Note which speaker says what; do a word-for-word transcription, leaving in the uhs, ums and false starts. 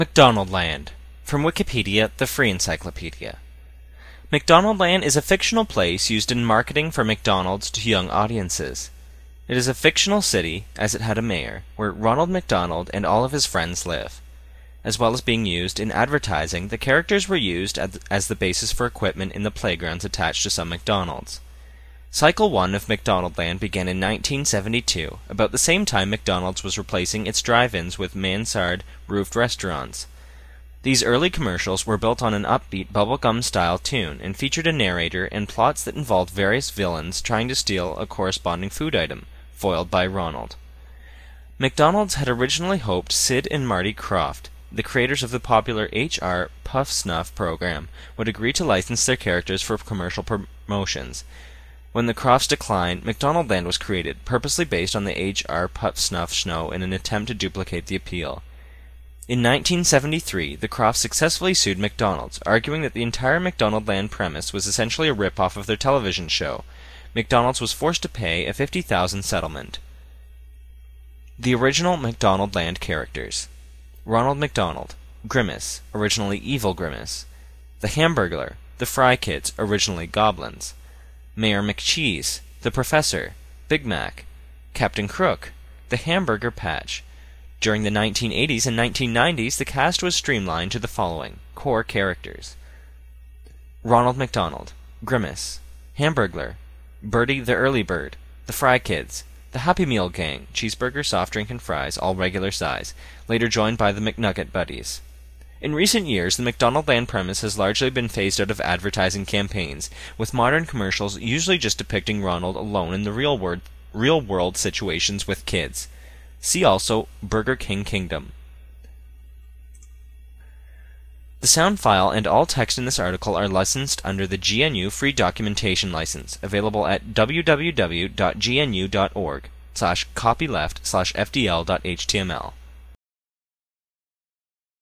Speaker 1: McDonaldland, from Wikipedia, the free encyclopedia. McDonaldland is a fictional place used in marketing for McDonald's to young audiences. It is a fictional city, as it had a mayor, where Ronald McDonald and all of his friends live. As well as being used in advertising, the characters were used as the basis for equipment in the playgrounds attached to some McDonald's. Cycle one of McDonaldland began in nineteen seventy-two, about the same time McDonald's was replacing its drive-ins with mansard-roofed restaurants. These early commercials were built on an upbeat bubblegum-style tune and featured a narrator and plots that involved various villains trying to steal a corresponding food item, foiled by Ronald. McDonald's had originally hoped Sid and Marty Krofft, the creators of the popular H R Puff Snuff program, would agree to license their characters for commercial promotions. When the Kroffts declined, McDonaldland was created, purposely based on the H R Puff Snuff show in an attempt to duplicate the appeal. In nineteen seventy-three, the Kroffts successfully sued McDonald's, arguing that the entire McDonaldland premise was essentially a rip-off of their television show. McDonald's was forced to pay a fifty thousand dollars settlement. The original McDonaldland characters: Ronald McDonald, Grimace, originally Evil Grimace; the Hamburglar, the Fry Kids, originally Goblins; Mayor McCheese, the Professor, Big Mac; Captain Crook, the Hamburger Patch. During the nineteen eighties and nineteen nineties, the cast was streamlined to the following core characters: Ronald McDonald, Grimace; Hamburglar, Birdie the Early Bird; the Fry Kids; the Happy Meal Gang, cheeseburger, soft drink, and fries, all regular size, later joined by the McNugget Buddies. In recent years, the McDonaldland premise has largely been phased out of advertising campaigns, with modern commercials usually just depicting Ronald alone in the real world, real world situations with kids. See also Burger King Kingdom. The sound file and all text in this article are licensed under the G N U Free Documentation License, available at w w w dot g n u dot org slash copyleft slash f d l dot h t m l.